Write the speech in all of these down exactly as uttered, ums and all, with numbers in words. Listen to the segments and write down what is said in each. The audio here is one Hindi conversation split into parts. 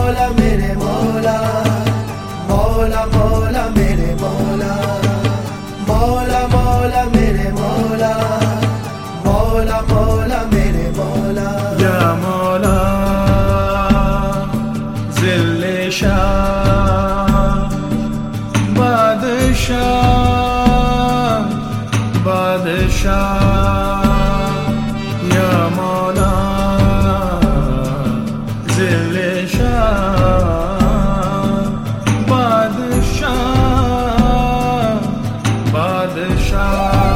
मौला मेरे मौला, मौला मौला मेरे मौला, मौला मौला मेरे मौला, मौला मौला मेरे मौला। या मौला ज़िल्ले शाह बादशाह बादशाह, या मौला ज़िल्ले शाह बादशाह बादशाह।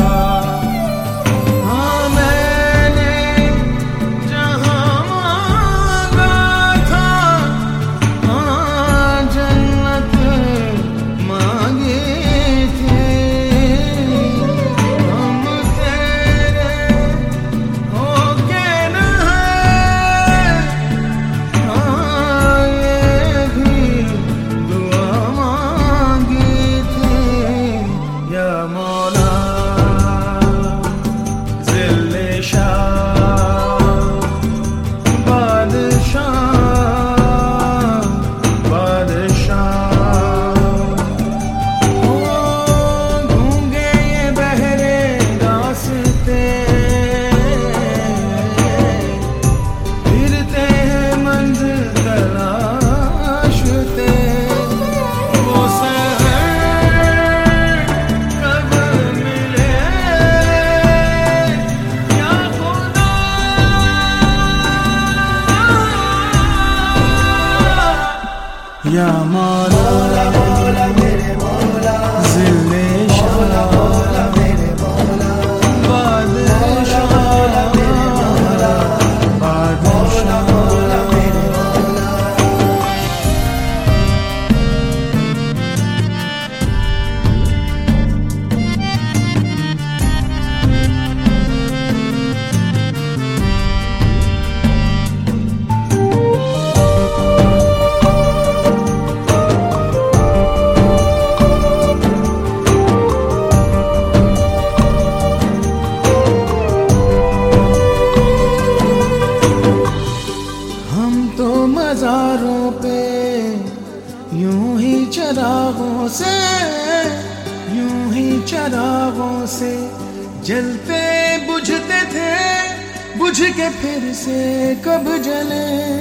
या मौला मौला मेरे मौला, ज़िल्ले मौला मौला मेरे मौला, बादशाह मौला मेरे मौला, मौला मौला मेरे मौला। मज़ारों पे यूं ही चरागों से, यूं ही चरागों से जलते बुझते थे, बुझ के फिर से कब जले।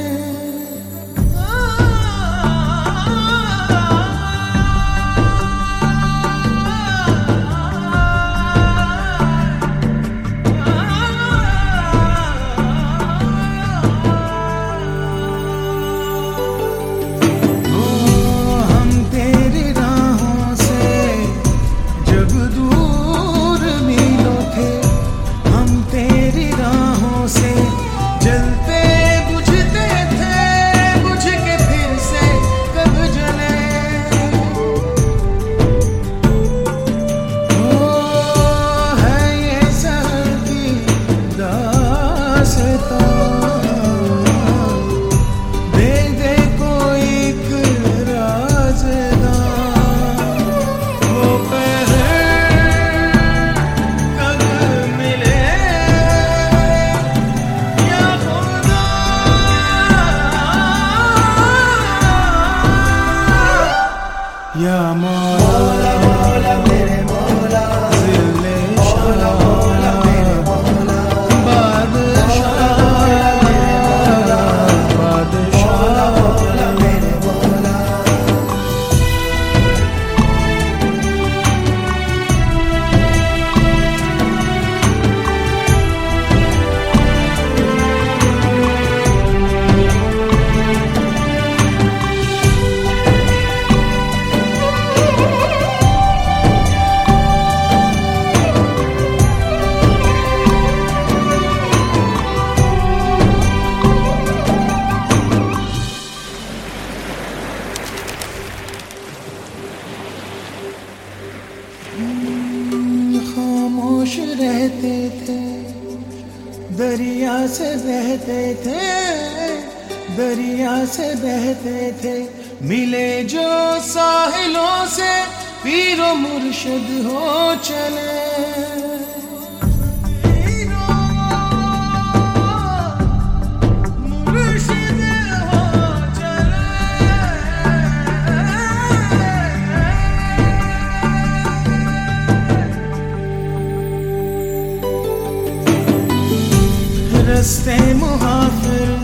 या मौला मौला मेरे मौला, ज़िल्ले मौला मौला मेरे मौला, बादशाह बादशाह मौला मेरे मौला। खामोश रहते थे, दरिया से बहते थे, दरिया से बहते थे, मिले जो साहिलों से पीरो मुर्शिद हो चले। मुर्शिद हो चले। से मुहाफिर